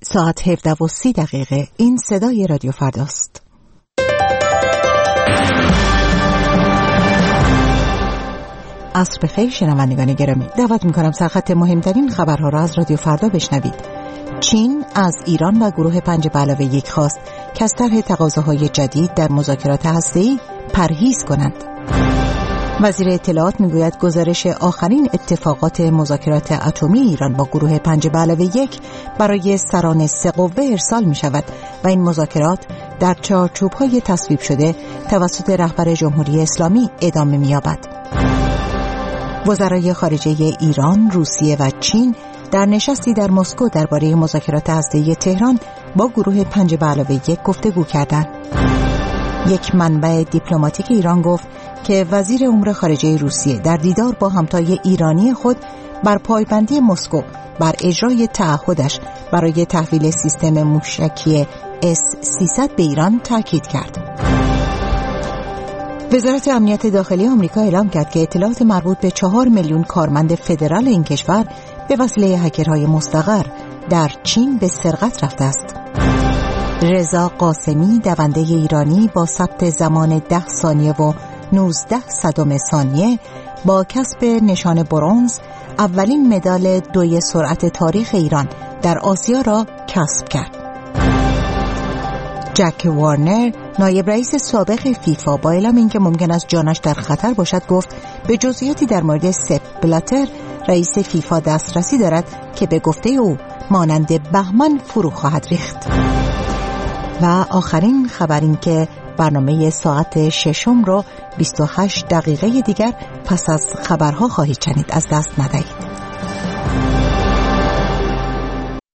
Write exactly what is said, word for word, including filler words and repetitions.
ساعت هفده و سی دقیقه. این صدای رادیو فرداست. عصر بخیر شنوندگان گرامی، دعوت میکنم سرخط مهمترین خبرها را از رادیو فردا بشنوید. چین از ایران و گروه پنج به علاوه یک خواست که از طرح تقاضاهای جدید در مذاکرات هسته‌ای پرهیز کنند. وزیر اطلاعات میگوید گزارش آخرین اتفاقات مذاکرات اتمی ایران با گروه پنج به علاوه یک برای سران سه قوه ارسال می شود و این مذاکرات در چارچوب‌های تصویب شده توسط رهبر جمهوری اسلامی ادامه می‌یابد. وزرای خارجه ایران، روسیه و چین در نشستی در مسکو درباره مذاکرات هسته‌ای تهران با گروه پنج به علاوه یک گفتگو کردند. یک منبع دیپلماتیک ایران گفت که وزیر امور خارجه روسیه در دیدار با همتای ایرانی خود بر پایبندی مسکو بر اجرای تعهدش برای تحویل سیستم موشکی اس سیصد به ایران تاکید کرد. وزارت امنیت داخلی آمریکا اعلام کرد که اطلاعات مربوط به چهار میلیون کارمند فدرال این کشور به وسیله هکرهای مستقر در چین به سرقت رفته است. رضا قاسمی دونده ایرانی با ثبت زمان ده ثانیه و نوزده صدم ثانیه با کسب نشان برنز اولین مدال دوی سرعت تاریخ ایران در آسیا را کسب کرد. جک وارنر نایب رئیس سابق فیفا با اعلام اینکه ممکن است جانش در خطر باشد گفت به جزئیاتی در مورد سپ بلاتر رئیس فیفا دسترسی دارد که به گفته او مانند بهمن فرو خواهد ریخت. و آخرین خبر این که برنامه ساعت ششم رو بیست و هشت دقیقه دیگر پس از خبرها خواهید شنید. از دست ندهید.